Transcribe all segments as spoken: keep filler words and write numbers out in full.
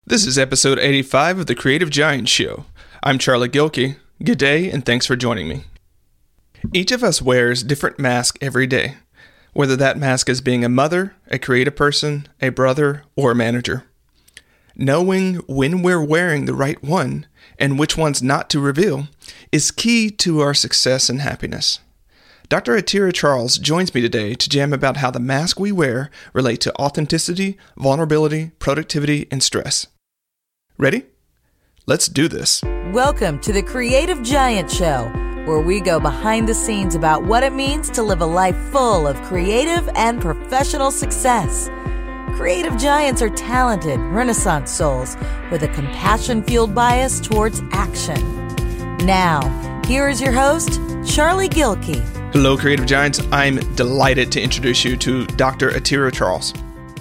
This is episode eighty-five of the Creative Giant Show. I'm Charlie Gilkey. Good day, and thanks for joining me. Each of us wears different masks every day, whether that mask is being a mother, a creative person, a brother, or a manager. Knowing when we're wearing the right one and which ones not to reveal is key to our success and happiness. Doctor Atira Charles joins me today to jam about how the masks we wear relate to authenticity, vulnerability, productivity, and stress. Ready? Let's do this. Welcome to the Creative Giant Show, where we go behind the scenes about what it means to live a life full of creative and professional success. Creative giants are talented, Renaissance souls with a compassion-fueled bias towards action. Now, here is your host, Charlie Gilkey. Hello, Creative Giants. I'm delighted to introduce you to Doctor Atira Charles.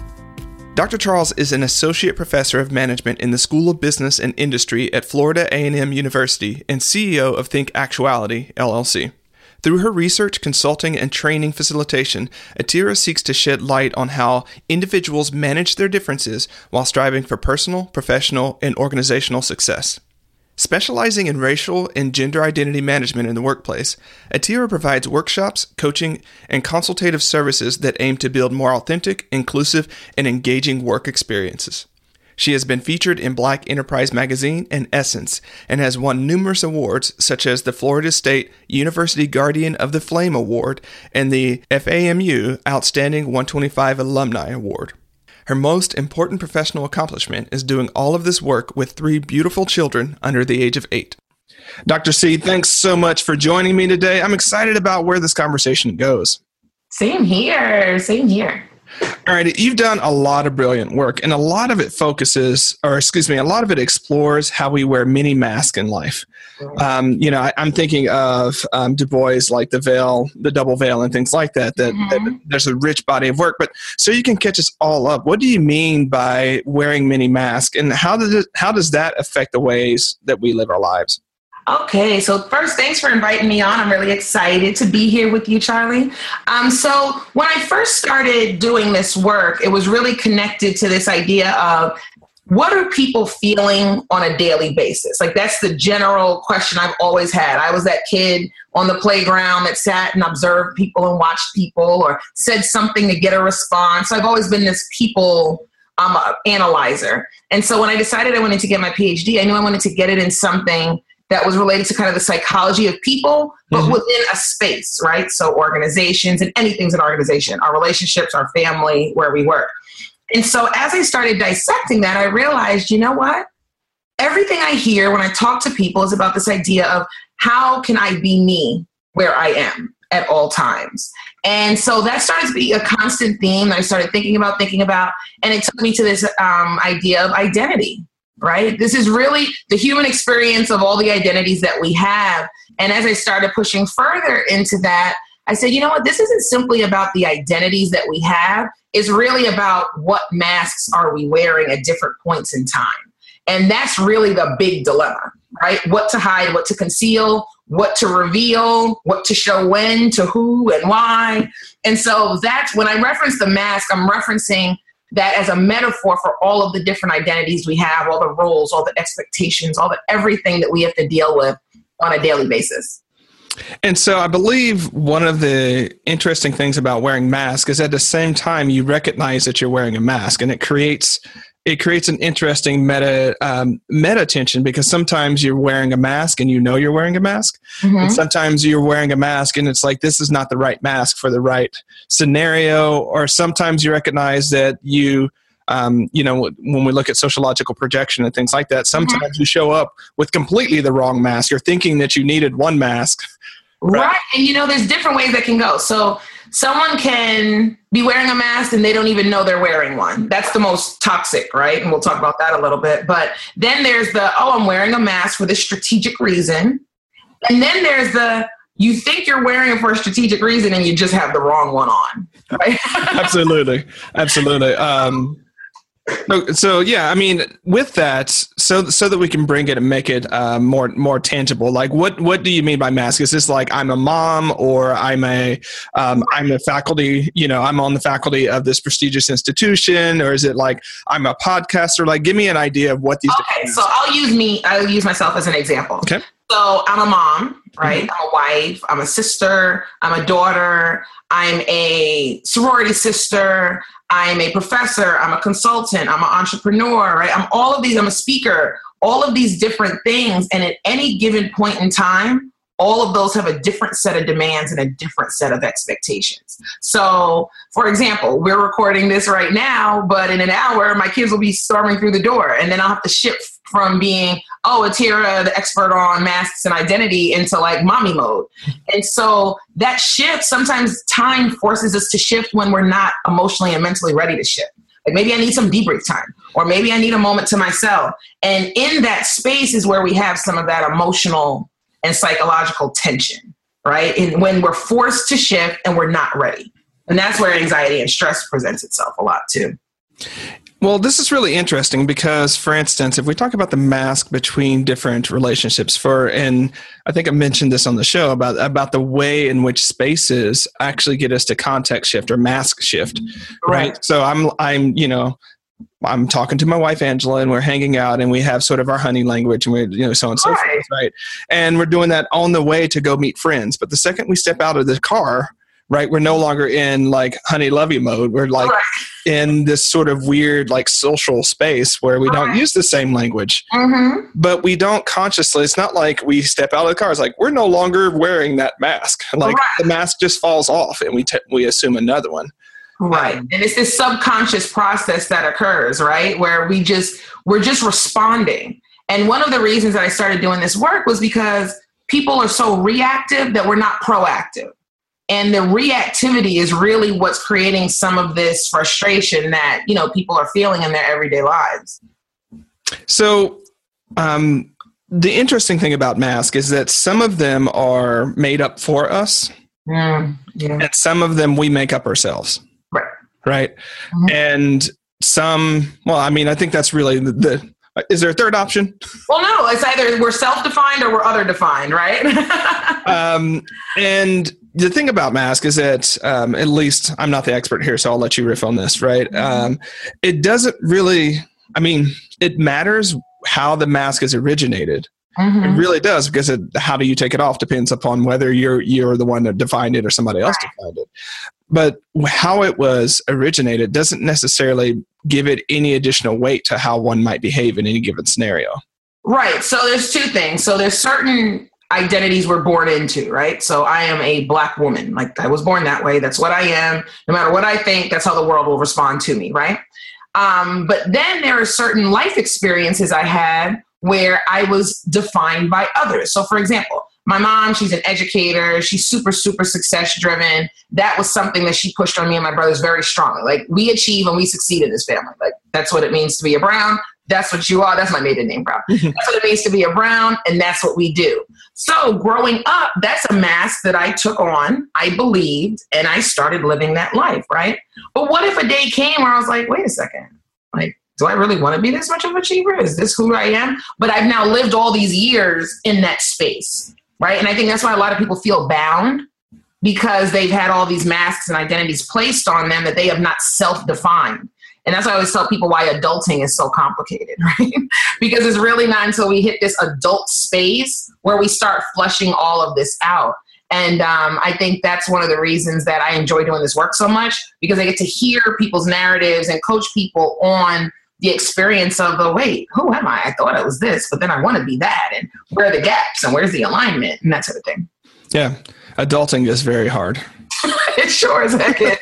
Doctor Charles is an associate professor of management in the School of Business and Industry at Florida A and M University and C E O of Think Actuality, L L C. Through her research, consulting, and training facilitation, Atira seeks to shed light on how individuals manage their differences while striving for personal, professional, and organizational success. Specializing in racial and gender identity management in the workplace, Atira provides workshops, coaching, and consultative services that aim to build more authentic, inclusive, and engaging work experiences. She has been featured in Black Enterprise Magazine and Essence, and has won numerous awards such as the Florida State University Guardian of the Flame Award and the F A M U Outstanding one twenty-five Alumni Award. Her most important professional accomplishment is doing all of this work with three beautiful children under the age of eight. Doctor C, thanks so much for joining me today. I'm excited about where this conversation goes. Same here. Same here. All right, you've done a lot of brilliant work, and a lot of it focuses, or excuse me, a lot of it explores how we wear many masks in life. Um, you know, I, I'm thinking of um, Du Bois, like the veil, the double veil, and things like that, that, mm-hmm. that. There's a rich body of work. But so you can catch us all up, what do you mean by wearing many masks, and how does it, how does that affect the ways that we live our lives? Okay, so first, thanks for inviting me on. I'm really excited to be here with you, Charlie. Um, so when I first started doing this work, it was really connected to this idea of what are people feeling on a daily basis? Like, that's the general question I've always had. I was that kid on the playground that sat and observed people and watched people, or said something to get a response. I've always been this people um, analyzer. And so when I decided I wanted to get my P H D, I knew I wanted to get it in something that was related to kind of the psychology of people, but mm-hmm. within a space, right? So organizations, and anything's an organization, our relationships, our family, where we work. And so as I started dissecting that, I realized, you know what? Everything I hear when I talk to people is about this idea of how can I be me where I am at all times? And so that started to be a constant theme that I started thinking about, thinking about, and it took me to this um, idea of identity. Right? This is really the human experience of all the identities that we have. And as I started pushing further into that, I said, you know what, this isn't simply about the identities that we have. It's really about what masks are we wearing at different points in time. And that's really the big dilemma, right? What to hide, what to conceal, what to reveal, what to show when, to who, and why. And so that's when I reference the mask, I'm referencing that as a metaphor for all of the different identities we have, all the roles, all the expectations, all the everything that we have to deal with on a daily basis. And so I believe one of the interesting things about wearing masks is at the same time you recognize that you're wearing a mask, and it creates it creates an interesting meta um, meta tension, because sometimes you're wearing a mask and you know you're wearing a mask, mm-hmm. and sometimes you're wearing a mask and it's like, this is not the right mask for the right scenario. Or sometimes you recognize that you um, you know, when we look at sociological projection and things like that, sometimes mm-hmm. you show up with completely the wrong mask. You're thinking that you needed one mask. Right. right. And you know, there's different ways that can go. So someone can be wearing a mask and they don't even know they're wearing one. That's the most toxic, right? And we'll talk about that a little bit. But then there's the, oh, I'm wearing a mask for this strategic reason. And then there's the, you think you're wearing it for a strategic reason and you just have the wrong one on, right? Absolutely. Absolutely. Um, so, so, yeah, I mean, with that, so so that we can bring it and make it uh, more more tangible. Like, what what do you mean by mask? Is this like I'm a mom, or I'm a um, I'm a faculty? You know, I'm on the faculty of this prestigious institution, or is it like I'm a podcaster? Like, give me an idea of what these. Okay, so I'll use me. I'll use myself as an example. Okay. So I'm a mom, right? Mm-hmm. I'm a wife. I'm a sister. I'm a daughter. I'm a sorority sister. I'm a professor. I'm a consultant. I'm an entrepreneur, right? I'm all of these. I'm a speaker. All of these different things. And at any given point in time, all of those have a different set of demands and a different set of expectations. So, for example, we're recording this right now, but in an hour, my kids will be storming through the door. And then I'll have to shift from being, oh, Atira, the expert on masks and identity, into like mommy mode. And so that shift, sometimes time forces us to shift when we're not emotionally and mentally ready to shift. Like maybe I need some debrief time, or maybe I need a moment to myself. And in that space is where we have some of that emotional and psychological tension, right? And when we're forced to shift and we're not ready. And that's where anxiety and stress presents itself a lot too. Well, this is really interesting because, for instance, if we talk about the mask between different relationships, for, and I think I mentioned this on the show about, about the way in which spaces actually get us to context shift or mask shift, right? right? So I'm, I'm, you know, I'm talking to my wife, Angela, and we're hanging out and we have sort of our honey language and we're, you know, so on and so forth, right? And we're doing that on the way to go meet friends. But the second we step out of the car, right, we're no longer in like honey lovey mode. We're like right. in this sort of weird like social space where we right. don't use the same language, mm-hmm. but we don't consciously, it's not like we step out of the car. It's like, we're no longer wearing that mask. Like right. the mask just falls off and we, t- we assume another one. Right. And it's this subconscious process that occurs, right? Where we just, we're just responding. And one of the reasons that I started doing this work was because people are so reactive that we're not proactive. And the reactivity is really what's creating some of this frustration that, you know, people are feeling in their everyday lives. So um, the interesting thing about mask is that some of them are made up for us. Mm, yeah. And some of them we make up ourselves. Right. Right. Mm-hmm. And some, well, I mean, I think that's really the, the, is there a third option? Well, no, it's either we're self-defined or we're other-defined, right? um, and the thing about mask is that, um, at least I'm not the expert here, so I'll let you riff on this, right? Um, it doesn't really, I mean, it matters how the mask is originated. Mm-hmm. It really does, because it, how do you take it off depends upon whether you're you're the one that defined it or somebody else right. defined it. But how it was originated doesn't necessarily give it any additional weight to how one might behave in any given scenario. Right. So there's two things. So there's certain identities we're born into, right? So I am a Black woman. Like, I was born that way. That's what I am. No matter what I think, that's how the world will respond to me, right? Um, but then there are certain life experiences I had where I was defined by others. So for example, my mom, she's an educator. She's super, super success driven. That was something that she pushed on me and my brothers very strongly. Like, we achieve and we succeed in this family. Like, that's what it means to be a Brown. That's what you are. That's my maiden name, Brown. That's what it means to be a Brown, and that's what we do. So growing up, that's a mask that I took on, I believed, and I started living that life, right? But what if a day came where I was like, wait a second, like, do I really want to be this much of an achiever? Is this who I am? But I've now lived all these years in that space, right? And I think that's why a lot of people feel bound, because they've had all these masks and identities placed on them that they have not self-defined. And that's why I always tell people why adulting is so complicated, right? Because it's really not until we hit this adult space where we start flushing all of this out. And um, I think that's one of the reasons that I enjoy doing this work so much, because I get to hear people's narratives and coach people on the experience of the, wait, who am I? I thought I was this, but then I want to be that. And where are the gaps and where's the alignment and that sort of thing. Yeah. Adulting is very hard. It sure is. Heck is.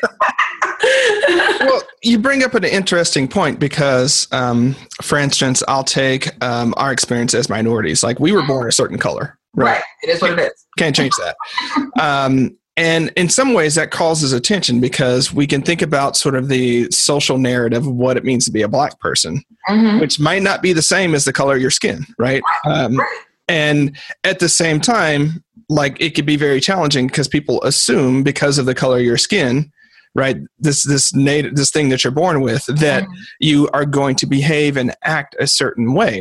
Well, you bring up an interesting point because, um, for instance, I'll take um, our experience as minorities. Like, we were born a certain color. Right. Right. It is what it is. Can't change that. Um, and in some ways that causes attention because we can think about sort of the social narrative of what it means to be a Black person, mm-hmm. which might not be the same as the color of your skin. Right. Um, right. And at the same time, like, it could be very challenging because people assume because of the color of your skin, right, this this native this thing that you're born with, that mm-hmm. you are going to behave and act a certain way.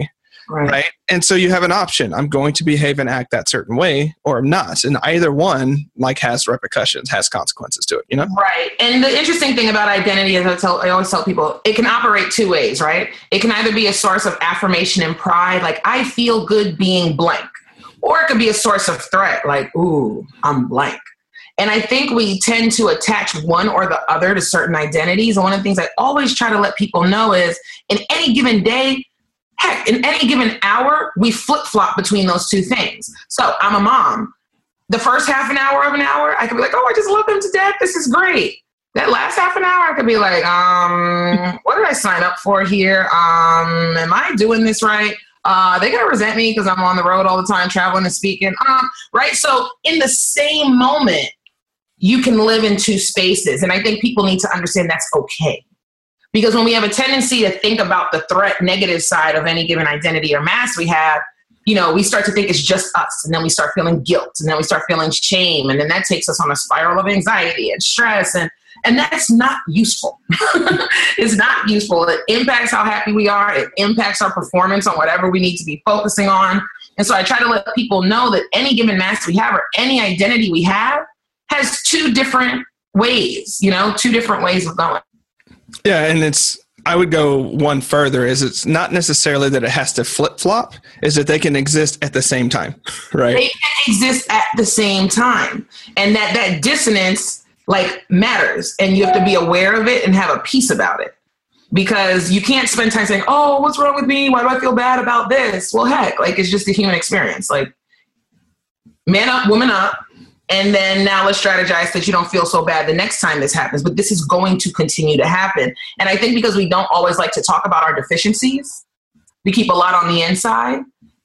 Right. right. And so you have an option. I'm going to behave and act that certain way or I'm not. And either one like has repercussions, has consequences to it, you know? Right. And the interesting thing about identity is I, tell, I always tell people it can operate two ways, right? It can either be a source of affirmation and pride, like I feel good being blank, or it could be a source of threat, like, ooh, I'm blank. And I think we tend to attach one or the other to certain identities. And one of the things I always try to let people know is in any given day, heck, in any given hour, we flip-flop between those two things. So I'm a mom. The first half an hour of an hour, I could be like, oh, I just love them to death. This is great. That last half an hour, I could be like, um, what did I sign up for here? Um, am I doing this right? Uh, they're going to resent me because I'm on the road all the time, traveling and speaking. Um, right? So in the same moment, you can live in two spaces. And I think people need to understand that's okay. Because when we have a tendency to think about the threat negative side of any given identity or mask we have, you know, we start to think it's just us. And then we start feeling guilt. And then we start feeling shame. And then that takes us on a spiral of anxiety and stress. And, and that's not useful. It's not useful. It impacts how happy we are. It impacts our performance on whatever we need to be focusing on. And so I try to let people know that any given mask we have or any identity we have has two different ways, you know, two different ways of going. Yeah. And it's, I would go one further is it's not necessarily that it has to flip flop, is that they can exist at the same time, right? They can exist at the same time. And that, that dissonance like matters and you have to be aware of it and have a peace about it because you can't spend time saying, oh, what's wrong with me? Why do I feel bad about this? Well, heck, like it's just a human experience. Like man up, woman up. And then now let's strategize that you don't feel so bad the next time this happens. But this is going to continue to happen. And I think because we don't always like to talk about our deficiencies, we keep a lot on the inside.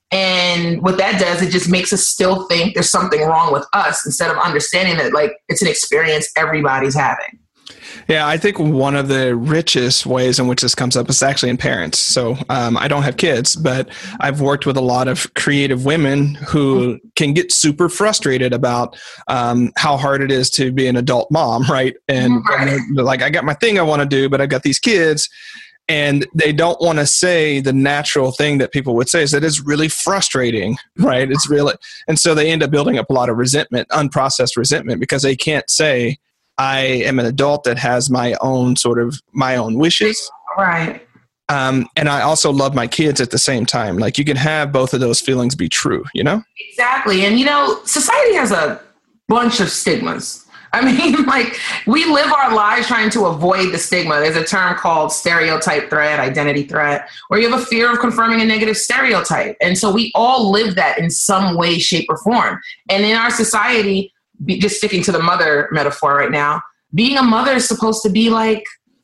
And what that does, it just makes us still think there's something wrong with us instead of understanding that like it's an experience everybody's having. Yeah, I think one of the richest ways in which this comes up is actually in parents. So um, I don't have kids, but I've worked with a lot of creative women who can get super frustrated about um, how hard it is to be an adult mom, right? And, right. and they're like, I got my thing I want to do, but I've got these kids. And they don't want to say the natural thing that people would say is that it's really frustrating, right? It's really, and so they end up building up a lot of resentment, unprocessed resentment, because they can't say, I am an adult that has my own sort of my own wishes. Right. Um, and I also love my kids at the same time. Like you can have both of those feelings be true, you know? Exactly. And, you know, society has a bunch of stigmas. I mean, like we live our lives trying to avoid the stigma. There's a term called stereotype threat, identity threat, where you have a fear of confirming a negative stereotype. And so we all live that in some way, shape, or form. And in our society, Be, just sticking to the mother metaphor right now, being a mother is supposed to be like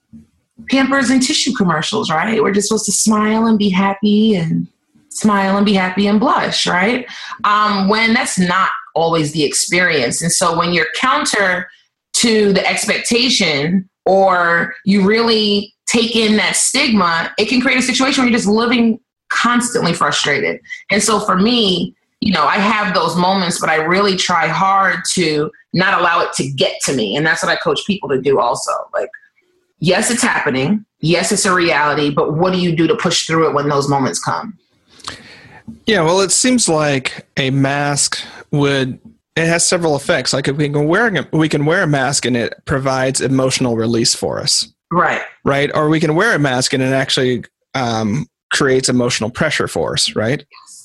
Pampers and tissue commercials, right? We're just supposed to smile and be happy and smile and be happy and blush, right? Um, when that's not always the experience. And so when you're counter to the expectation or you really take in that stigma, it can create a situation where you're just living constantly frustrated. And so for me, you know, I have those moments, but I really try hard to not allow it to get to me. And that's what I coach people to do also. Like, yes, it's happening. Yes, it's a reality, but what do you do to push through it when those moments come? Yeah, well, it seems like a mask would, it has several effects. Like if we can wear, we can wear a mask and it provides emotional release for us. Right. Right. Or we can wear a mask and it actually um, creates emotional pressure for us. Right.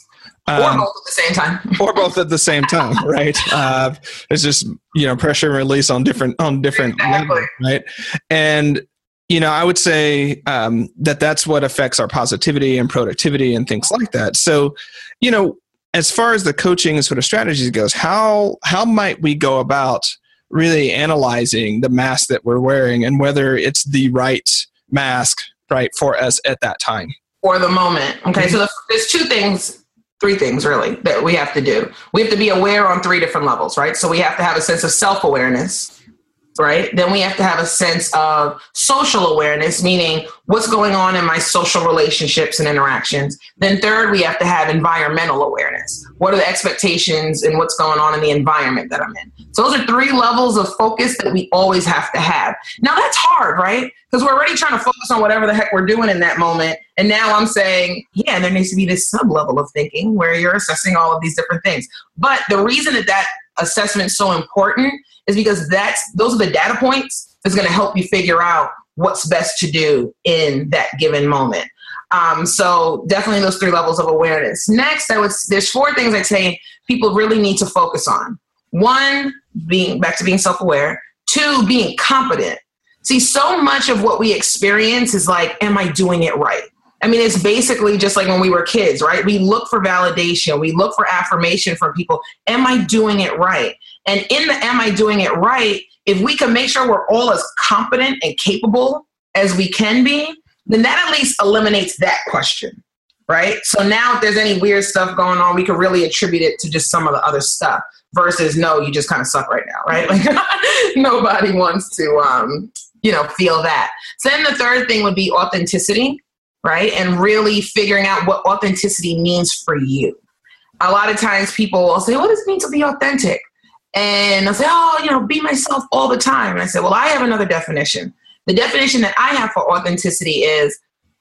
Or um, both at the same time. or both at the same time, right? Uh, it's just, you know, pressure and release on different, on different exactly. levels, right? And, you know, I would say um, that that's what affects our positivity and productivity and things like that. So, you know, as far as the coaching and sort of strategies goes, how how might we go about really analyzing the mask that we're wearing and whether it's the right mask, right, for us at that time? Or the moment. Okay, mm-hmm. So there's two things. Three things really that we have to do. We have to be aware on three different levels, right? So we have to have a sense of self-awareness. right? Then we have to have a sense of social awareness, meaning what's going on in my social relationships and interactions. Then third, we have to have environmental awareness. What are the expectations and what's going on in the environment that I'm in? So those are three levels of focus that we always have to have. Now that's hard, right? Because we're already trying to focus on whatever the heck we're doing in that moment. And now I'm saying, yeah, there needs to be this sub-level of thinking where you're assessing all of these different things. But the reason that that assessment is so important is because that's those are the data points that's going to help you figure out what's best to do in that given moment. Um, so definitely those three levels of awareness. Next, I would there's four things I'd say people really need to focus on. One, being back to being self-aware. Two, being competent. See, so much of what we experience is like, am I doing it right? I mean, it's basically just like when we were kids, right? We look for validation. We look for affirmation from people. Am I doing it right? And in the am I doing it right, if we can make sure we're all as competent and capable as we can be, then that at least eliminates that question, right? So now if there's any weird stuff going on, we can really attribute it to just some of the other stuff versus, no, you just kind of suck right now, right? Like nobody wants to, um, you know, feel that. So then the third thing would be authenticity, right? And really figuring out what authenticity means for you. A lot of times people will say, what does it mean to be authentic? And I'll say, oh, you know, be myself all the time. And I say, well, I have another definition. The definition that I have for authenticity is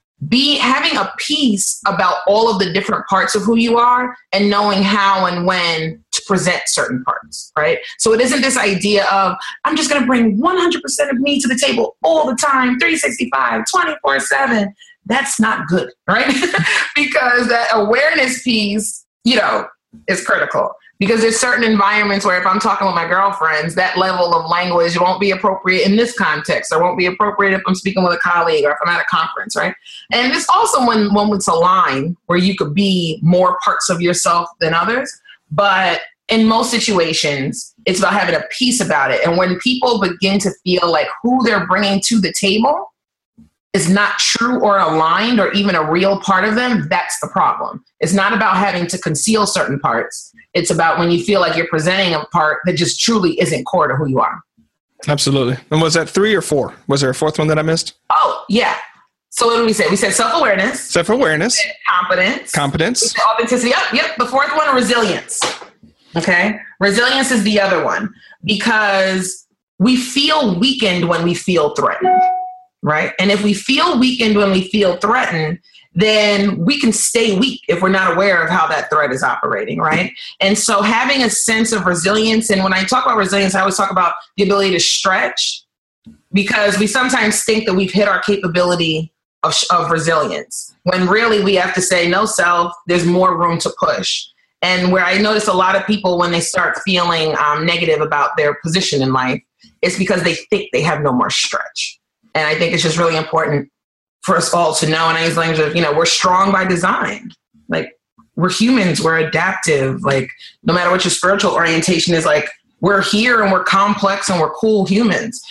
be having a piece about all of the different parts of who you are and knowing how and when to present certain parts, right? So it isn't this idea of, I'm just going to bring one hundred percent of me to the table all the time, three sixty-five, twenty-four seven. That's not good, right? Because that awareness piece, you know, is critical. Because there's certain environments where if I'm talking with my girlfriends, that level of language won't be appropriate in this context or won't be appropriate if I'm speaking with a colleague or if I'm at a conference, right? And there's also one moments align where you could be more parts of yourself than others. But in most situations, it's about having a piece about it. And when people begin to feel like who they're bringing to the table is not true or aligned or even a real part of them, that's the problem. It's not about having to conceal certain parts. It's about when you feel like you're presenting a part that just truly isn't core to who you are. Absolutely. And was that three or four? Was there a fourth one that I missed? Oh, yeah. So what did we say? We said self-awareness. Self-awareness. Competence. Competence. We said authenticity. Yep, yep. The fourth one, resilience. Okay? Resilience is the other one because we feel weakened when we feel threatened, right? And if we feel weakened when we feel threatened, then we can stay weak if we're not aware of how that threat is operating, right? And so having a sense of resilience, and when I talk about resilience, I always talk about the ability to stretch because we sometimes think that we've hit our capability of, of resilience when really we have to say, no, self, there's more room to push. And where I notice a lot of people when they start feeling um, negative about their position in life, it's because they think they have no more stretch. And I think it's just really important for us all to know, and I use language of, you know, we're strong by design. Like, we're humans, we're adaptive. Like, no matter what your spiritual orientation is, like, we're here and we're complex and we're cool humans.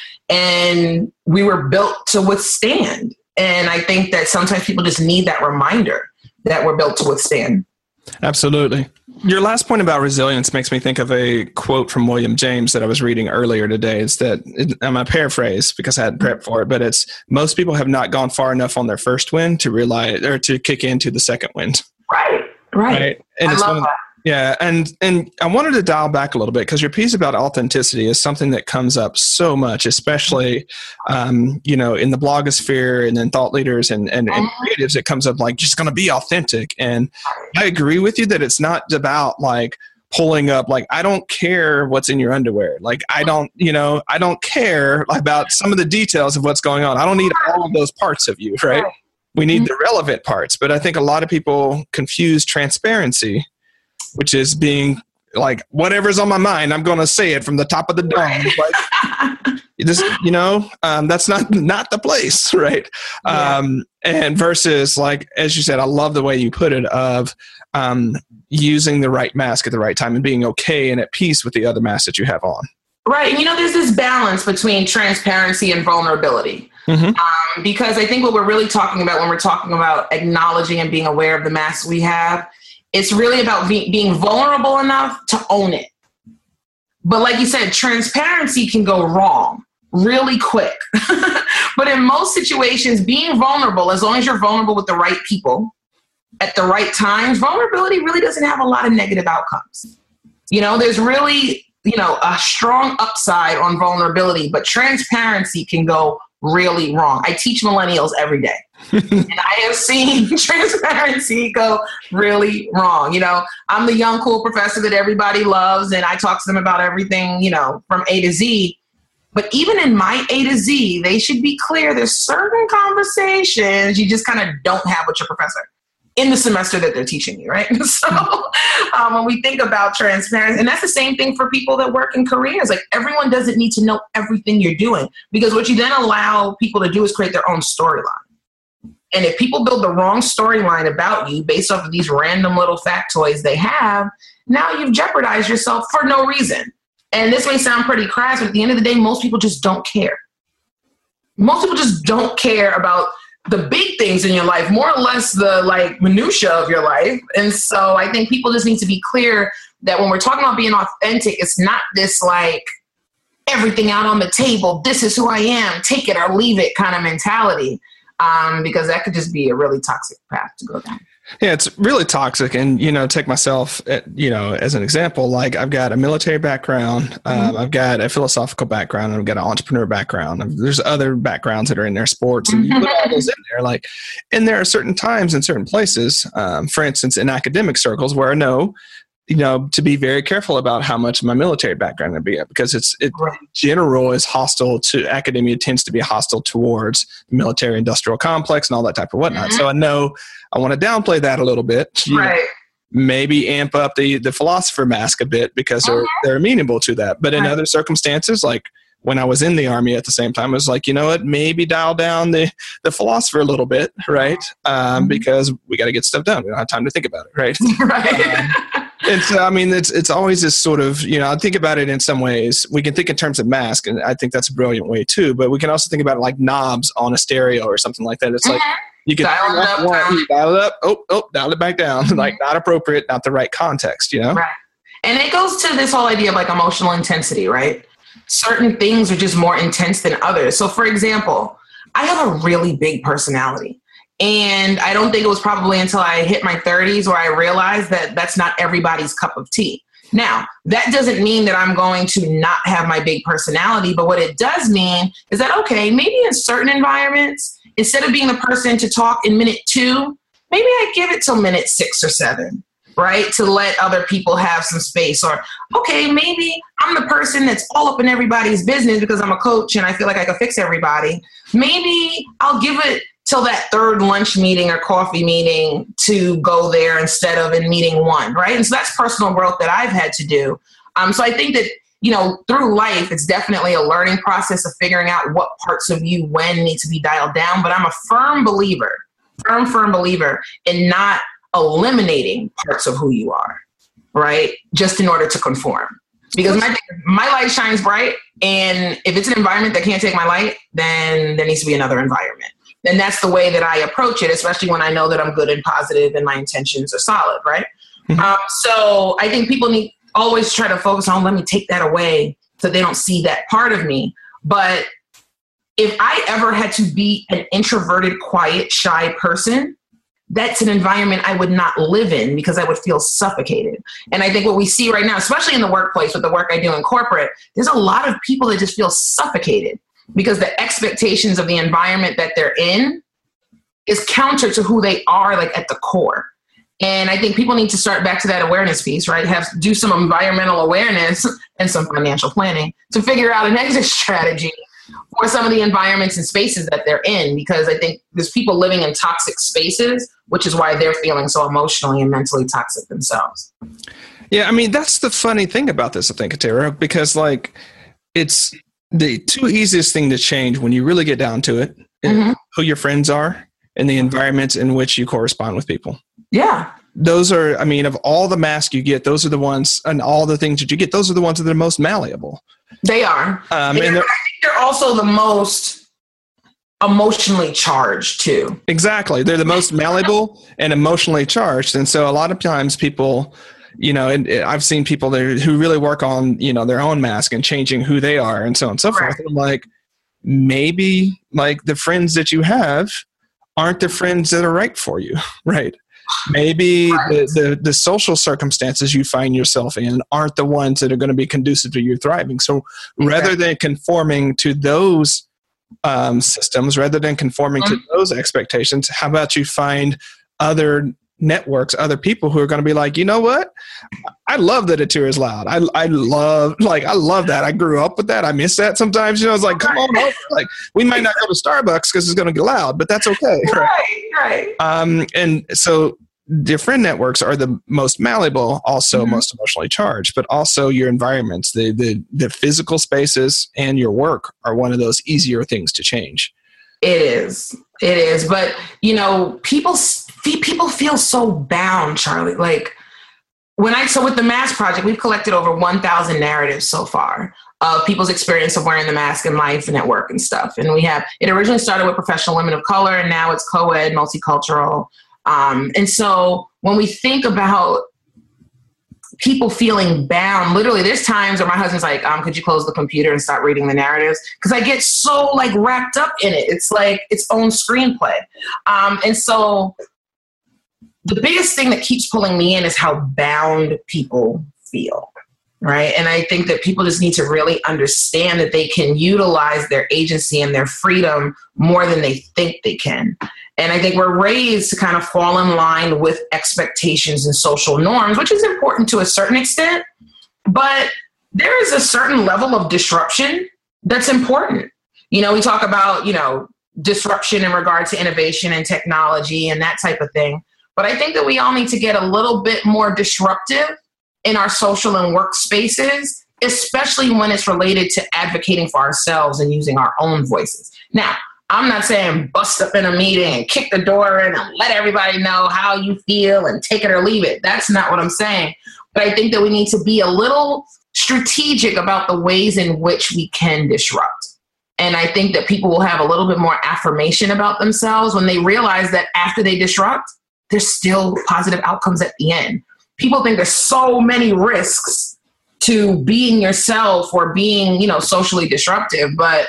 And we were built to withstand. And I think that sometimes people just need that reminder that we're built to withstand. Absolutely. Your last point about resilience makes me think of a quote from William James that I was reading earlier today. It's that, I'm going to paraphrase because I hadn't prepped for it, but it's most people have not gone far enough on their first wind to realize or to kick into the second wind. Right, right. right? And I it's love one of, that. Yeah. And, and I wanted to dial back a little bit because your piece about authenticity is something that comes up so much, especially, um, you know, in the blogosphere and then thought leaders and, and, and creatives, it comes up like just going to be authentic. And I agree with you that it's not about like pulling up, like, I don't care what's in your underwear. Like, I don't, you know, I don't care about some of the details of what's going on. I don't need all of those parts of you, right? We need the relevant parts. But I think a lot of people confuse transparency, which is being like, whatever's on my mind, I'm going to say it from the top of the dome. Like, just, you know, um, that's not, not the place. Right. Yeah. Um, and versus like, as you said, I love the way you put it of um, using the right mask at the right time and being okay and at peace with the other mask that you have on. Right. And, you know, there's this balance between transparency and vulnerability. Mm-hmm. Um, because I think what we're really talking about when we're talking about acknowledging and being aware of the masks we have, it's really about be- being vulnerable enough to own it. But like you said, transparency can go wrong, really quick. But in most situations, being vulnerable, as long as you're vulnerable with the right people at the right times, vulnerability really doesn't have a lot of negative outcomes. You know, there's really, you know, a strong upside on vulnerability, but transparency can go really wrong. I teach millennials every day. And I have seen transparency go really wrong. You know, I'm the young, cool professor that everybody loves, and I talk to them about everything, you know, from A to Z. But even in my A to Z, they should be clear there's certain conversations you just kind of don't have with your professor in the semester that they're teaching you, right? So um, when we think about transparency, and that's the same thing for people that work in careers, like everyone doesn't need to know everything you're doing, because what you then allow people to do is create their own storyline. And if people build the wrong storyline about you based off of these random little factoids they have, now you've jeopardized yourself for no reason. And this may sound pretty crass, but at the end of the day, most people just don't care. Most people just don't care about the big things in your life, more or less the like minutia of your life. And so I think people just need to be clear that when we're talking about being authentic, it's not this like everything out on the table, this is who I am, take it or leave it kind of mentality. Um, because that could just be a really toxic path to go down. Yeah, it's really toxic. And, you know, take myself, at, you know, as an example, like I've got a military background, um, mm-hmm. I've got a philosophical background, and I've got an entrepreneur background. There's other backgrounds that are in there, sports, and you put all those in there. Like, and there are certain times in certain places, um, for instance, in academic circles where I know, you know, to be very careful about how much of my military background to be at, because it's it right. in general is hostile to academia, tends to be hostile towards the military industrial complex and all that type of whatnot. Mm-hmm. So I know I want to downplay that a little bit, you right? know, maybe amp up the the philosopher mask a bit because mm-hmm. they're they're amenable to that. But in right. other circumstances, like when I was in the Army at the same time, it was like, you know what, maybe dial down the, the philosopher a little bit, right? Um, mm-hmm. Because we got to get stuff done. We don't have time to think about it, right? Right. Um, It's, I mean, it's it's always this sort of, you know, I think about it in some ways. We can think in terms of mask, and I think that's a brilliant way too. But we can also think about it like knobs on a stereo or something like that. It's like you can dial it up, one, you dial it up, oh, oh, dial it back down. Mm-hmm. Like not appropriate, not the right context, you know? Right. And it goes to this whole idea of like emotional intensity, right? Certain things are just more intense than others. So for example, I have a really big personality. And I don't think it was probably until I hit my thirties where I realized that that's not everybody's cup of tea. Now, that doesn't mean that I'm going to not have my big personality, but what it does mean is that, okay, maybe in certain environments, instead of being the person to talk in minute two, maybe I give it till minute six or seven, right? To let other people have some space. Or, okay, maybe I'm the person that's all up in everybody's business because I'm a coach and I feel like I can fix everybody. Maybe I'll give it till that third lunch meeting or coffee meeting to go there instead of in meeting one, right? And so that's personal growth that I've had to do. Um, so I think that, you know, through life, it's definitely a learning process of figuring out what parts of you when need to be dialed down. But I'm a firm believer, firm, firm believer in not eliminating parts of who you are, right? Just in order to conform. Because my my light shines bright, and if it's an environment that can't take my light, then there needs to be another environment. And that's the way that I approach it, especially when I know that I'm good and positive and my intentions are solid, right? Mm-hmm. Um, so I think people need always try to focus on, let me take that away so they don't see that part of me. But if I ever had to be an introverted, quiet, shy person, that's an environment I would not live in because I would feel suffocated. And I think what we see right now, especially in the workplace with the work I do in corporate, there's a lot of people that just feel suffocated because the expectations of the environment that they're in is counter to who they are, like at the core. And I think people need to start back to that awareness piece, right? Have do some environmental awareness and some financial planning to figure out an exit strategy for some of the environments and spaces that they're in, because I think there's people living in toxic spaces, which is why they're feeling so emotionally and mentally toxic themselves. Yeah, I mean, that's the funny thing about this, I think, Atira, because like it's the two easiest thing to change when you really get down to it, mm-hmm. who your friends are and the environments in which you correspond with people. Yeah. Those are, I mean, of all the masks you get, those are the ones, and all the things that you get, those are the ones that are the most malleable. They are. Um, and and they're, I think they're also the most emotionally charged too. Exactly. They're the most malleable and emotionally charged. And so a lot of times people, you know, and I've seen people there who really work on, you know, their own mask and changing who they are and so on and so forth. Right. I'm like, maybe like the friends that you have aren't the friends that are right for you, right? Maybe right. The, the, the social circumstances you find yourself in aren't the ones that are going to be conducive to your thriving. So exactly. rather than conforming to those um, systems, rather than conforming mm-hmm. to those expectations, how about you find other networks, other people who are going to be like, you know what? I love that Atira is loud. I I love, like, I love that. I grew up with that. I miss that sometimes. You know, it's like, come on over. Like, we might not go to Starbucks because it's going to get loud, but that's okay. Right, right. right. Um, and so your friend networks are the most malleable, also mm-hmm. most emotionally charged, but also your environments, the, the, the physical spaces and your work are one of those easier things to change. It is. It is. But, you know, people people feel so bound, Charlie. Like when I, so with the Mask Project, we've collected over one thousand narratives so far of people's experience of wearing the mask in life and at work and stuff. And we have, it originally started with professional women of color, and now it's co-ed, multicultural. Um, and so when we think about people feeling bound, literally there's times where my husband's like, um, could you close the computer and start reading the narratives? Because I get so like wrapped up in it. It's like its own screenplay. Um, and so the biggest thing that keeps pulling me in is how bound people feel, right? And I think that people just need to really understand that they can utilize their agency and their freedom more than they think they can. And I think we're raised to kind of fall in line with expectations and social norms, which is important to a certain extent. But there is a certain level of disruption that's important. You know, we talk about, you know, disruption in regard to innovation and technology and that type of thing. But I think that we all need to get a little bit more disruptive in our social and work spaces, especially when it's related to advocating for ourselves and using our own voices. Now, I'm not saying bust up in a meeting and kick the door in and let everybody know how you feel and take it or leave it. That's not what I'm saying. But I think that we need to be a little strategic about the ways in which we can disrupt. And I think that people will have a little bit more affirmation about themselves when they realize that after they disrupt, there's still positive outcomes at the end. People think there's so many risks to being yourself or being, you know, socially disruptive, but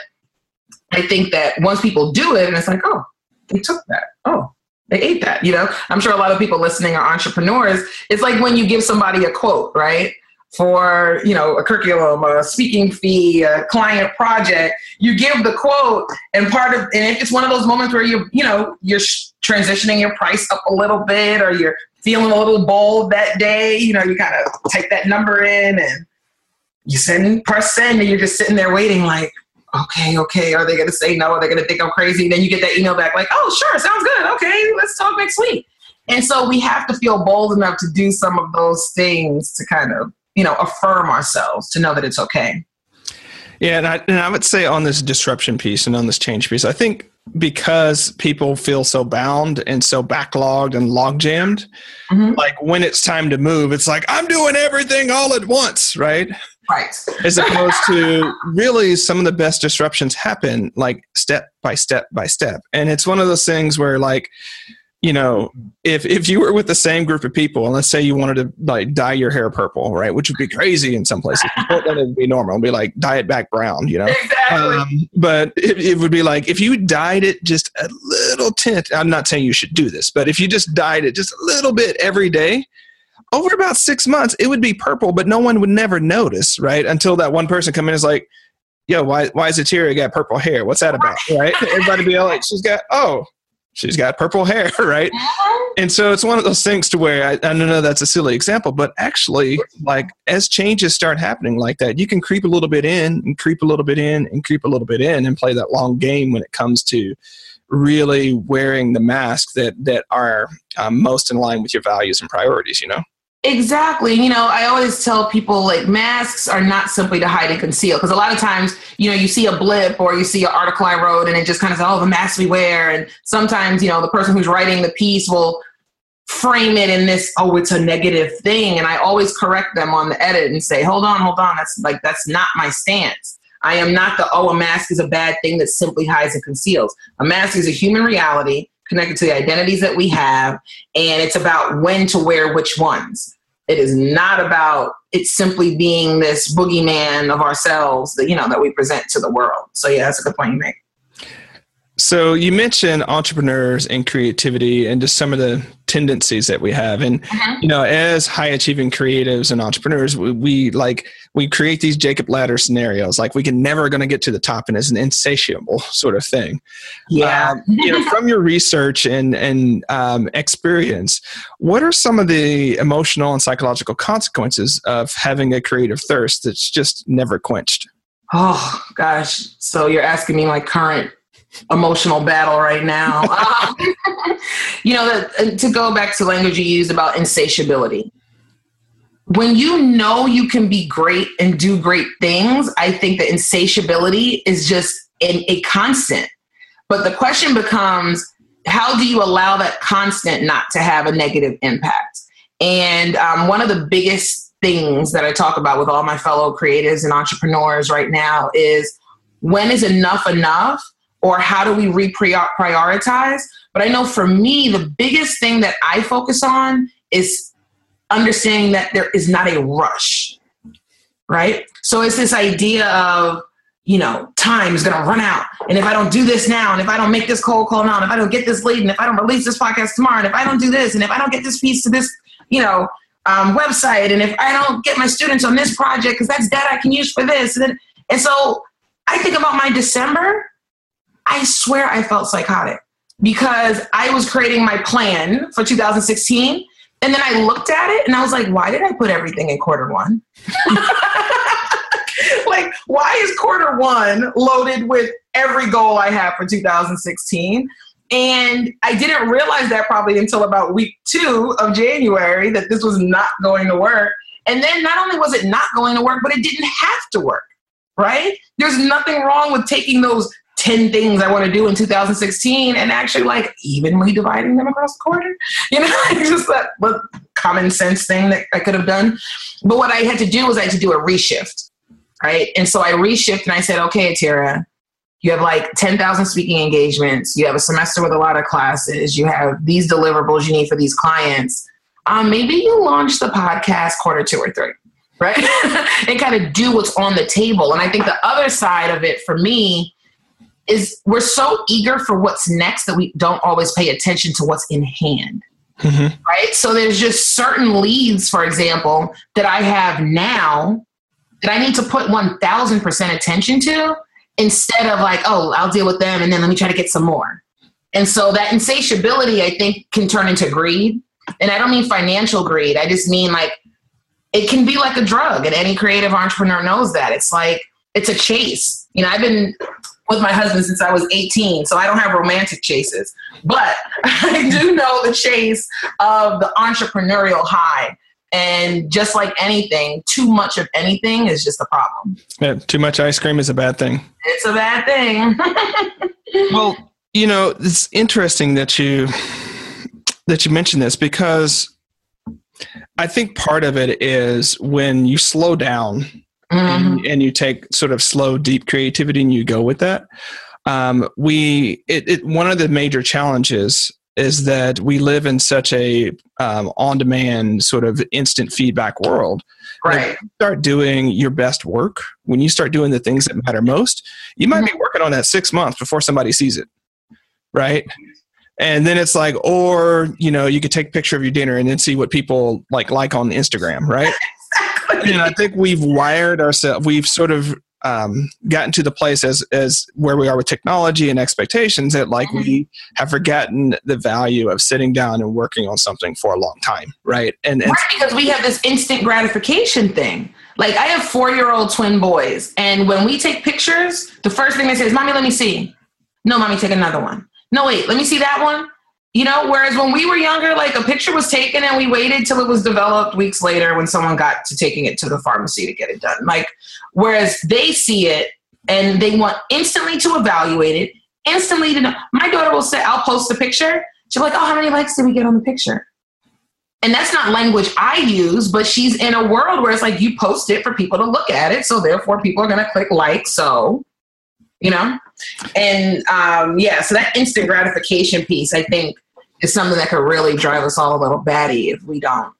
I think that once people do it, and it's like, oh, they took that. Oh, they ate that. You know, I'm sure a lot of people listening are entrepreneurs. It's like when you give somebody a quote, right? For, you know, a curriculum, a speaking fee, a client project, you give the quote, and part of, and if it's one of those moments where you, you know, you're transitioning your price up a little bit, or you're feeling a little bold that day, you know, you kind of type that number in and you send, press send, and you're just sitting there waiting like, okay, okay, are they going to say no? Are they going to think I'm crazy? And then you get that email back like, oh, sure, sounds good. Okay, let's talk next week. And so we have to feel bold enough to do some of those things to kind of, you know, affirm ourselves, to know that it's okay. Yeah, and I, and I would say on this disruption piece and on this change piece, I think because people feel so bound and so backlogged and log jammed, mm-hmm. like when it's time to move, it's like, I'm doing everything all at once, right? Right. As opposed to really some of the best disruptions happen like step by step by step. And it's one of those things where like, you know, if, if you were with the same group of people, and let's say you wanted to like dye your hair purple, right? Which would be crazy in some places. In Portland, it would be normal. It would be like dye it back brown, you know? Exactly. Um, but it, it would be like, if you dyed it just a little tint, I'm not saying you should do this, but if you just dyed it just a little bit every day, over about six months, it would be purple, but no one would never notice, right? Until that one person come in and is like, yo, why, why is Atira got purple hair? What's that about, right? Everybody be like, she's got, oh, she's got purple hair, right? And so it's one of those things to where, I, I know that's a silly example, but actually, like, as changes start happening like that, you can creep a little bit in and creep a little bit in and creep a little bit in and play that long game when it comes to really wearing the mask that, that are um, most in line with your values and priorities, you know? Exactly. You know, I always tell people like masks are not simply to hide and conceal, because a lot of times, you know, you see a blip or you see an article I wrote and it just kind of says, oh, the mask we wear. And sometimes, you know, the person who's writing the piece will frame it in this, oh, it's a negative thing. And I always correct them on the edit and say, hold on, hold on. That's like, that's not my stance. I am not the, oh, a mask is a bad thing that simply hides and conceals. A mask is a human reality connected to the identities that we have, and it's about when to wear which ones. It is not about it simply being this boogeyman of ourselves that, you know, that we present to the world. So yeah, that's a good point you make. So you mentioned entrepreneurs and creativity and just some of the tendencies that we have. And, uh-huh. you know, as high achieving creatives and entrepreneurs, we, we like, we create these Jacob ladder scenarios. Like we can never going to get to the top, and it's an insatiable sort of thing. Yeah. Um, you know, from your research and, and um, experience, what are some of the emotional and psychological consequences of having a creative thirst that's just never quenched? Oh gosh. So you're asking me my current emotional battle right now. um, you know, the, to go back to language you used about insatiability. When you know you can be great and do great things, I think that insatiability is just a, a constant. But the question becomes, how do you allow that constant not to have a negative impact? And um, one of the biggest things that I talk about with all my fellow creatives and entrepreneurs right now is, when is enough enough? Or how do we reprioritize? But I know for me, the biggest thing that I focus on is understanding that there is not a rush, right? So it's this idea of, you know, time is going to run out. And if I don't do this now, and if I don't make this cold call now, and if I don't get this lead, and if I don't release this podcast tomorrow, and if I don't do this, and if I don't get this piece to this, you know, um, website, and if I don't get my students on this project, because that's data I can use for this. And, then, and so I think about my December, I swear I felt psychotic because I was creating my plan for two thousand sixteen. And then I looked at it and I was like, why did I put everything in quarter one? Like, why is quarter one loaded with every goal I have for two thousand sixteen? And I didn't realize that probably until about week two of January that this was not going to work. And then not only was it not going to work, but it didn't have to work, right? There's nothing wrong with taking those ten things I want to do in two thousand sixteen and actually like evenly dividing them across the quarter. You know, just that well, common sense thing that I could have done. But what I had to do was I had to do a reshift, right? And so I reshifted and I said, okay, Atira, you have like ten thousand speaking engagements. You have a semester with a lot of classes. You have these deliverables you need for these clients. Um, maybe you launch the podcast quarter two or three, right? And kind of do what's on the table. And I think the other side of it for me is we're so eager for what's next that we don't always pay attention to what's in hand, mm-hmm. right? So there's just certain leads, for example, that I have now that I need to put one thousand percent attention to instead of like, oh, I'll deal with them and then let me try to get some more. And so that insatiability, I think, can turn into greed. And I don't mean financial greed. I just mean like, it can be like a drug, and any creative entrepreneur knows that. It's like, it's a chase. You know, I've been with my husband since I was eighteen, so I don't have romantic chases, but I do know the chase of the entrepreneurial high. And just like anything, too much of anything is just a problem. Yeah, too much ice cream is a bad thing. It's a bad thing. Well, you know, it's interesting that you that you mentioned this, because I think part of it is when you slow down. Mm-hmm. And, and you take sort of slow, deep creativity and you go with that. Um, we, it, it, one of the major challenges is that we live in such a um, on-demand sort of instant feedback world. Right. When you start doing your best work, when you start doing the things that matter most, you might mm-hmm. be working on that six months before somebody sees it. Right. And then it's like, or, you know, you could take a picture of your dinner and then see what people like, like on Instagram. Right. And I think we've wired ourselves, we've sort of um, gotten to the place as, as where we are with technology and expectations that like we have forgotten the value of sitting down and working on something for a long time. Right. And, and right, because we have this instant gratification thing. Like I have four-year-old twin boys, and when we take pictures, the first thing they say is, Mommy, let me see. No, Mommy, take another one. No, wait, let me see that one. You know, whereas when we were younger, like a picture was taken and we waited till it was developed weeks later when someone got to taking it to the pharmacy to get it done. Like, whereas they see it and they want instantly to evaluate it, instantly to know. My daughter will say, I'll post a picture. She'll be like, oh, how many likes did we get on the picture? And that's not language I use, but she's in a world where it's like you post it for people to look at it. So therefore people are going to click like, so, you know? And um, yeah, so that instant gratification piece, I think, is something that could really drive us all a little batty if we don't.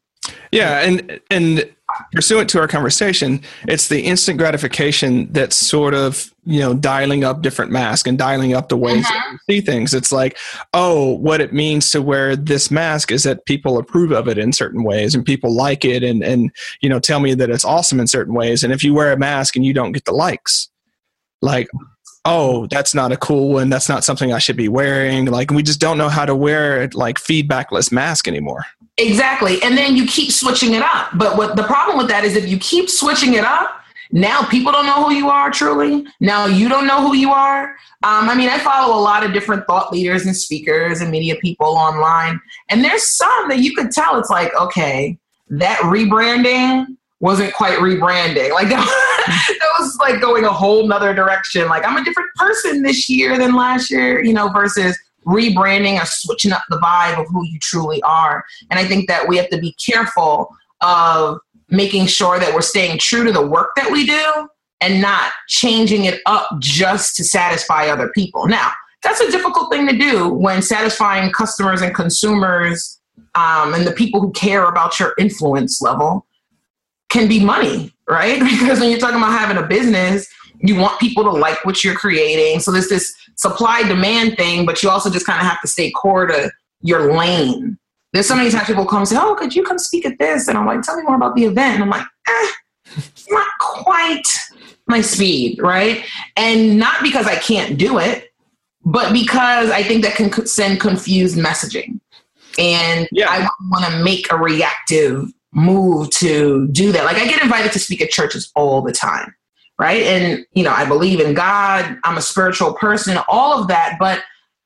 Yeah, and and pursuant to our conversation, it's the instant gratification that's sort of, you know, dialing up different masks and dialing up the ways Mm-hmm. that we see things. It's like, oh, what it means to wear this mask is that people approve of it in certain ways and people like it and, and you know, tell me that it's awesome in certain ways. And if you wear a mask and you don't get the likes, like, oh, that's not a cool one. That's not something I should be wearing. Like, we just don't know how to wear like feedbackless mask anymore. Exactly. And then you keep switching it up. But what the problem with that is if you keep switching it up, now people don't know who you are truly. Now you don't know who you are. Um, I mean, I follow a lot of different thought leaders and speakers and media people online. And there's some that you could tell it's like, okay, that rebranding wasn't quite rebranding. Like that, that was like going a whole nother direction. Like I'm a different person this year than last year, you know, versus rebranding or switching up the vibe of who you truly are. And I think that we have to be careful of making sure that we're staying true to the work that we do and not changing it up just to satisfy other people. Now, that's a difficult thing to do when satisfying customers and consumers um, and the people who care about your influence level can be money, right? Because when you're talking about having a business, you want people to like what you're creating. So there's this supply demand thing, but you also just kind of have to stay core to your lane. There's so many times people come and say, oh, could you come speak at this? And I'm like, tell me more about the event. And I'm like, eh, it's not quite my speed, right? And not because I can't do it, but because I think that can send confused messaging. And yeah. I want to make a reactive move to do that. Like I get invited to speak at churches all the time. Right. And, you know, I believe in God. I'm a spiritual person, all of that. But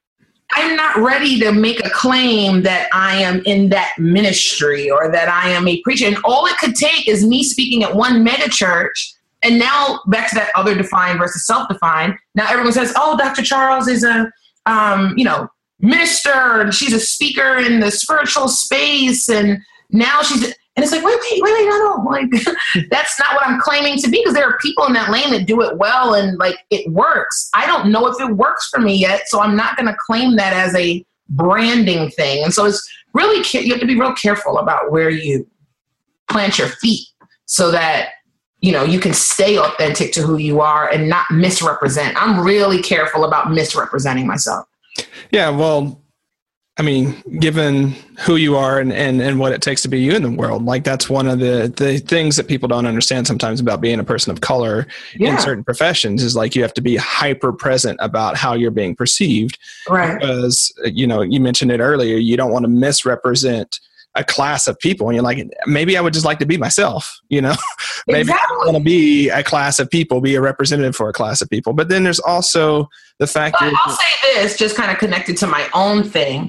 I'm not ready to make a claim that I am in that ministry or that I am a preacher. And all it could take is me speaking at one mega church. And now back to that other defined versus self-defined. Now everyone says, oh, Doctor Charles is a, um, you know, minister and she's a speaker in the spiritual space. And now she's... And it's like, wait, wait, wait, wait, no, no. Like, that's not what I'm claiming to be because there are people in that lane that do it well and, like, it works. I don't know if it works for me yet, so I'm not going to claim that as a branding thing. And so it's really, you have to be real careful about where you plant your feet so that, you know, you can stay authentic to who you are and not misrepresent. I'm really careful about misrepresenting myself. Yeah, well, I mean, given who you are and, and, and what it takes to be you in the world, like that's one of the, the things that people don't understand sometimes about being a person of color yeah. in certain professions is like you have to be hyper present about how you're being perceived. Right. Because, you know, you mentioned it earlier, you don't want to misrepresent a class of people. And you're like, maybe I would just like to be myself, you know, maybe exactly. I want to be a class of people, be a representative for a class of people. But then there's also the fact but that I'll say this, just kind of connected to my own thing.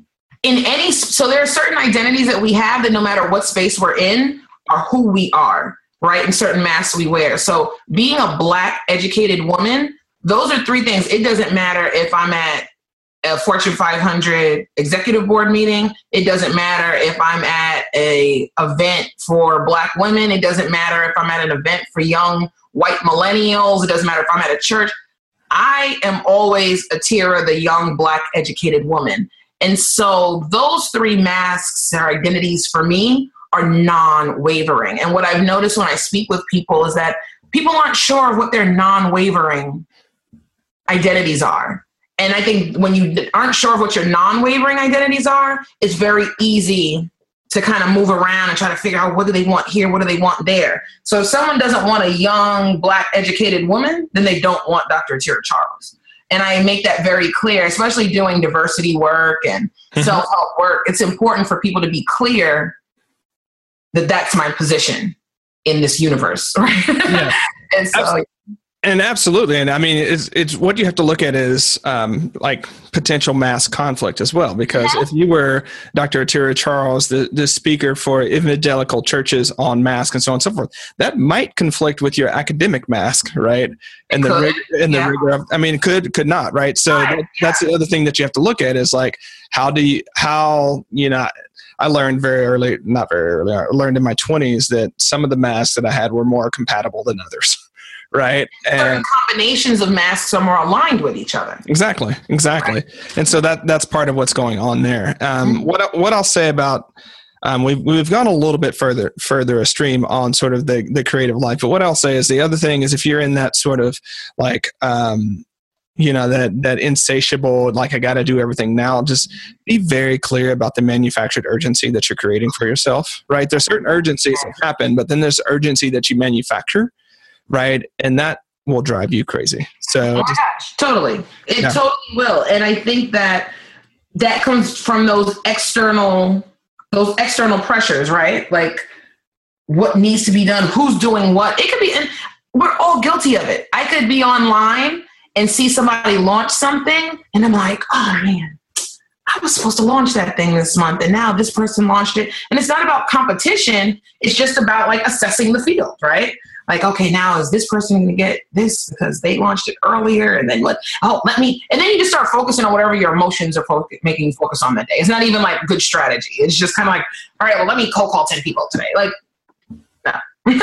In any, so there are certain identities that we have that no matter what space we're in are who we are, right? And certain masks we wear. So being a Black educated woman, those are three things. It doesn't matter if I'm at a Fortune five hundred executive board meeting. It doesn't matter if I'm at a event for Black women. It doesn't matter if I'm at an event for young white millennials. It doesn't matter if I'm at a church. I am always Atira, the young Black educated woman. And so those three masks or identities for me are non-wavering. And what I've noticed when I speak with people is that people aren't sure of what their non-wavering identities are. And I think when you aren't sure of what your non-wavering identities are, it's very easy to kind of move around and try to figure out what do they want here, what do they want there. So if someone doesn't want a young Black educated woman, then they don't want Doctor Atira Charles. And I make that very clear, especially doing diversity work and mm-hmm. self-help work. It's important for people to be clear that that's my position in this universe. Right? Yeah. and so, absolutely. And absolutely. And I mean, it's, it's what you have to look at is um, like potential mass conflict as well. Because yeah. if you were Doctor Atira Charles, the, the speaker for evangelical churches on mask and so on and so forth, that might conflict with your academic mask, right? And it the, could. rig- and the yeah. rigor of, I mean, it could, could not, right? So right. that, that's yeah. the other thing that you have to look at is like, how do you, how, you know, I learned very early, not very early, I learned in my twenties that some of the masks that I had were more compatible than others. Right. And certain combinations of masks are more aligned with each other. Exactly. Exactly. Right. And so that that's part of what's going on there. Um, mm-hmm. What what I'll say about Um, we've we've gone a little bit further further astream on sort of the the creative life. But what I'll say is the other thing is if you're in that sort of like um, you know that that insatiable like I got to do everything now, just be very clear about the manufactured urgency that you're creating for yourself. Right? There's certain urgencies that happen, but then there's urgency that you manufacture, right? And that will drive you crazy. So oh my just, gosh, totally, it yeah. totally will. And I think that that comes from those external. Those external pressures, right? Like what needs to be done, who's doing what. It could be, and we're all guilty of it. I could be online and see somebody launch something and I'm like, oh man, I was supposed to launch that thing this month and now this person launched it. And it's not about competition. It's just about like assessing the field, right? Like, okay, now is this person going to get this because they launched it earlier? And then what? Oh, let me. And then you just start focusing on whatever your emotions are fo- making you focus on that day. It's not even like good strategy. It's just kind of like, all right, well, let me cold call ten people today. Like, no.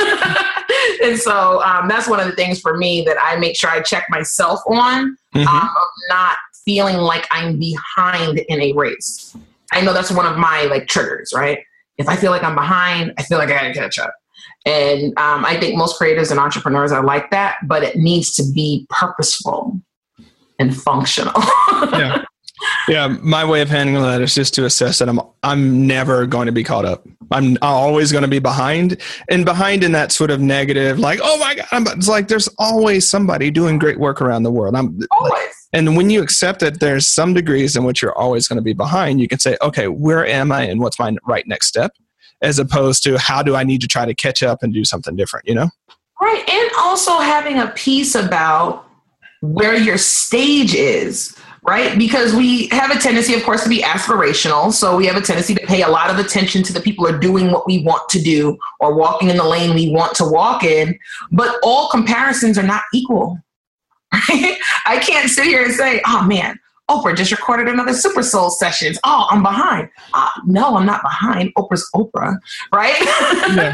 And so um, that's one of the things for me that I make sure I check myself on, mm-hmm. um, of not feeling like I'm behind in a race. I know that's one of my like triggers, right? If I feel like I'm behind, I feel like I got to catch up. And um, I think most creatives and entrepreneurs are like that, but it needs to be purposeful and functional. yeah. Yeah. My way of handling that is just to assess that I'm, I'm never going to be caught up. I'm always going to be behind and behind in that sort of negative, like, oh my God, I'm, it's like, there's always somebody doing great work around the world. I'm always. Like, and when you accept that there's some degrees in which you're always going to be behind, you can say, okay, where am I and what's my right next step? As opposed to how do I need to try to catch up and do something different, you know? Right. And also having a piece about where your stage is, right? Because we have a tendency, of course, to be aspirational. So we have a tendency to pay a lot of attention to the people who are doing what we want to do or walking in the lane we want to walk in. But all comparisons are not equal. Right? I can't sit here and say, oh man, Oprah just recorded another Super Soul Sessions. Oh, I'm behind. Uh, no, I'm not behind. Oprah's Oprah, right? Yeah.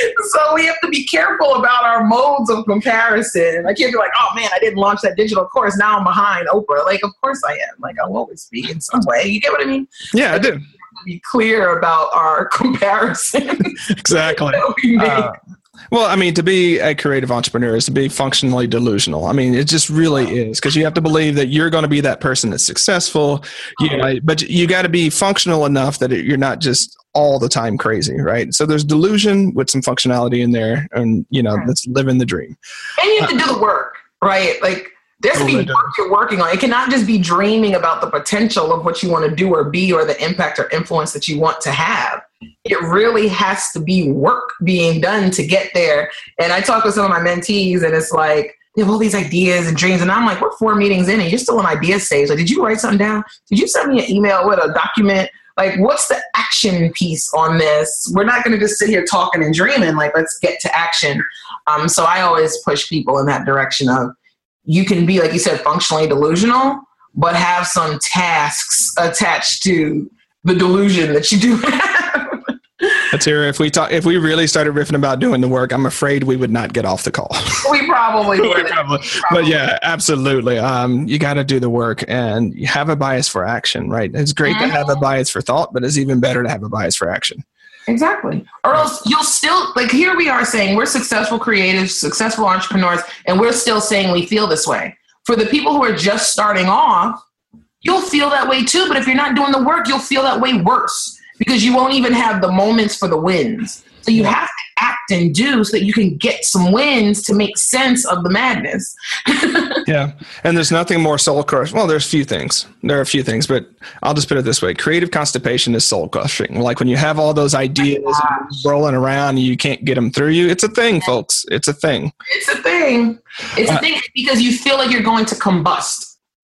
So we have to be careful about our modes of comparison. I can't be like, oh man, I didn't launch that digital course. Now I'm behind Oprah. Like, of course I am. Like, I'll always be in some way. You get what I mean? Yeah, I do. Be clear about our comparison. Exactly. Uh, well, I mean, to be a creative entrepreneur is to be functionally delusional. I mean, it just really is, because you have to believe that you're going to be that person that's successful, you know, but you got to be functional enough that it, you're not just all the time crazy, right? So there's delusion with some functionality in there, and, you know, let's live in the dream. And you have to do the work, right? Like, there's to be work you're working on. It cannot just be dreaming about the potential of what you want to do or be or the impact or influence that you want to have. It really has to be work being done to get there. And I talk with some of my mentees and it's like, they have all these ideas and dreams. And I'm like, we're four meetings in and you're still in idea stage. Like, did you write something down? Did you send me an email with a document? Like, what's the action piece on this? We're not going to just sit here talking and dreaming. Like, let's get to action. Um, so I always push people in that direction of, you can be, like you said, functionally delusional, but have some tasks attached to the delusion that you do have. Let's hear if we talk. If we really started riffing about doing the work, I'm afraid we would not get off the call. We probably would. we probably, but yeah, absolutely. Um, you got to do the work, and you have a bias for action, right? It's great mm-hmm. to have a bias for thought, but it's even better to have a bias for action. Exactly. Or else you'll still, like, here we are saying we're successful creatives, successful entrepreneurs, and we're still saying we feel this way. For the people who are just starting off, you'll feel that way too. But if you're not doing the work, you'll feel that way worse because you won't even have the moments for the wins. So you have to act and do so that you can get some wins to make sense of the madness. Yeah. And there's nothing more soul crushing. Well, there's a few things. There are a few things, but I'll just put it this way. Creative constipation is soul crushing. Like when you have all those ideas oh rolling around and you can't get them through you. It's a thing, folks. It's a thing. It's a thing. It's uh, a thing because you feel like you're going to combust.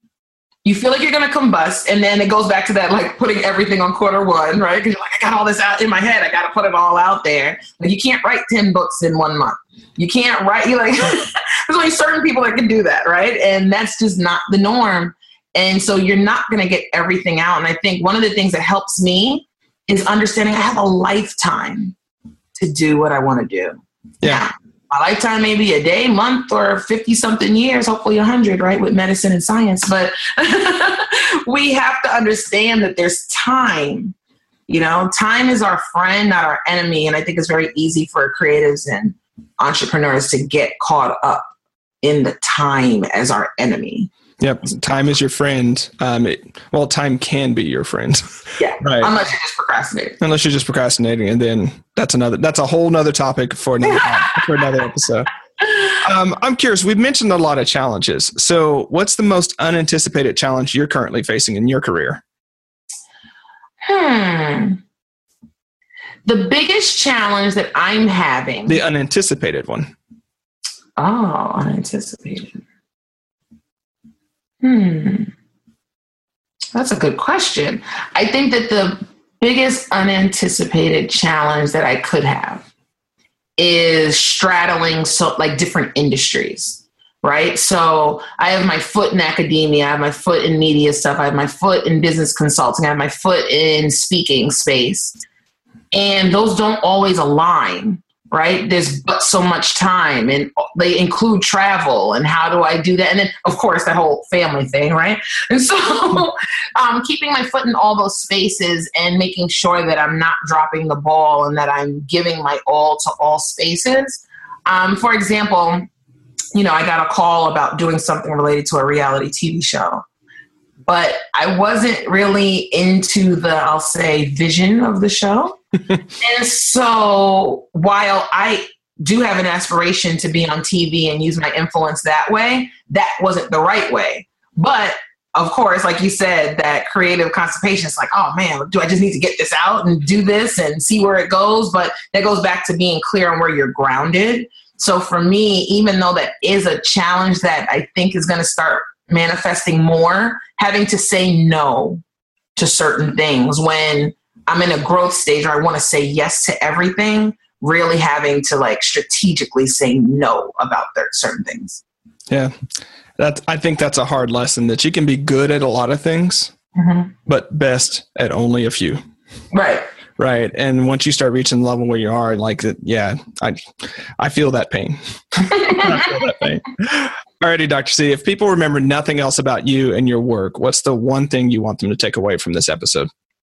You feel like you're going to combust, and then it goes back to that, like, putting everything on quarter one, right? Because you're like, I got all this out in my head. I got to put it all out there. Like, you can't write ten books in one month. You can't write, you like, there's only certain people that can do that, right? And that's just not the norm. And so you're not going to get everything out. And I think one of the things that helps me is understanding I have a lifetime to do what I want to do. Yeah. My lifetime may be a day, month, or fifty-something years, hopefully one hundred, right, with medicine and science. But we have to understand that there's time You know, time is our friend, not our enemy. And I think it's very easy for creatives and entrepreneurs to get caught up in the time as our enemy. Yep. Time is your friend. Um, it, well, time can be your friend. Yeah. Right. Unless you're just procrastinating. Unless you're just procrastinating. And then that's another, that's a whole nother topic for another, for another episode. Um, I'm curious, we've mentioned a lot of challenges. So what's the most unanticipated challenge you're currently facing in your career? Hmm. The biggest challenge that I'm having. The unanticipated one. Oh, unanticipated. Hmm. That's a good question. I think that the biggest unanticipated challenge that I could have is straddling so like different industries. Right. So I have my foot in academia. I have my foot in media stuff. I have my foot in business consulting. I have my foot in speaking space. And those don't always align. Right. There's but so much time, and they include travel. And how do I do that? And then, of course, that whole family thing. Right. And so um, keeping my foot in all those spaces and making sure that I'm not dropping the ball and that I'm giving my all to all spaces. Um, for example, you know, I got a call about doing something related to a reality T V show, but I wasn't really into the, I'll say, vision of the show. And so while I do have an aspiration to be on T V and use my influence that way, that wasn't the right way. But of course, like you said, that creative constipation is like, oh man, do I just need to get this out and do this and see where it goes? But that goes back to being clear on where you're grounded. So for me, even though that is a challenge that I think is going to start manifesting more, having to say no to certain things when I'm in a growth stage or I want to say yes to everything, really having to like strategically say no about certain things. Yeah, that I think that's a hard lesson, that you can be good at a lot of things, mm-hmm. but best at only a few. Right. Right. And once you start reaching the level where you are, like, yeah, I I feel that pain. I feel that pain. Alrighty, Doctor C, if people remember nothing else about you and your work, what's the one thing you want them to take away from this episode?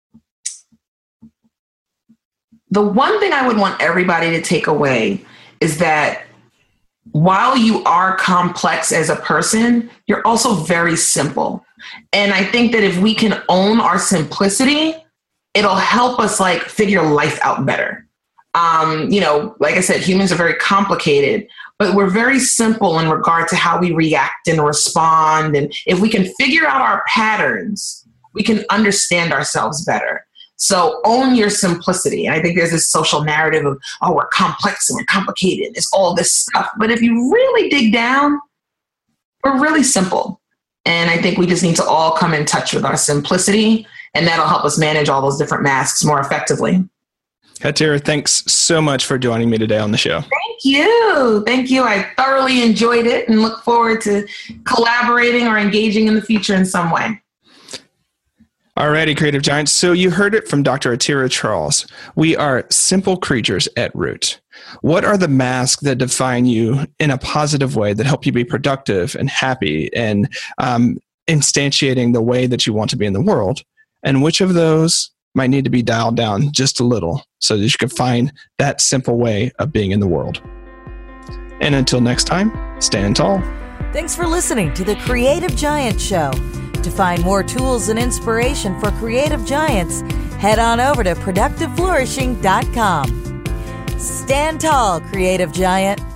The one thing I would want everybody to take away is that while you are complex as a person, you're also very simple. And I think that if we can own our simplicity, it'll help us like figure life out better. Um, you know, like I said, humans are very complicated, but we're very simple in regard to how we react and respond. And if we can figure out our patterns, we can understand ourselves better. So own your simplicity. And I think there's this social narrative of, oh, we're complex and we're complicated. It's all this stuff. But if you really dig down, we're really simple. And I think we just need to all come in touch with our simplicity, and that'll help us manage all those different masks more effectively. Atira, thanks so much for joining me today on the show. Thank you. Thank you. I thoroughly enjoyed it and look forward to collaborating or engaging in the future in some way. Alrighty, Creative Giants. So you heard it from Doctor Atira Charles. We are simple creatures at root. What are the masks that define you in a positive way that help you be productive and happy and um, instantiating the way that you want to be in the world? And which of those might need to be dialed down just a little so that you can find that simple way of being in the world? And until next time, stand tall. Thanks for listening to the Creative Giant Show. To find more tools and inspiration for creative giants, head on over to productive flourishing dot com. Stand tall, Creative Giant.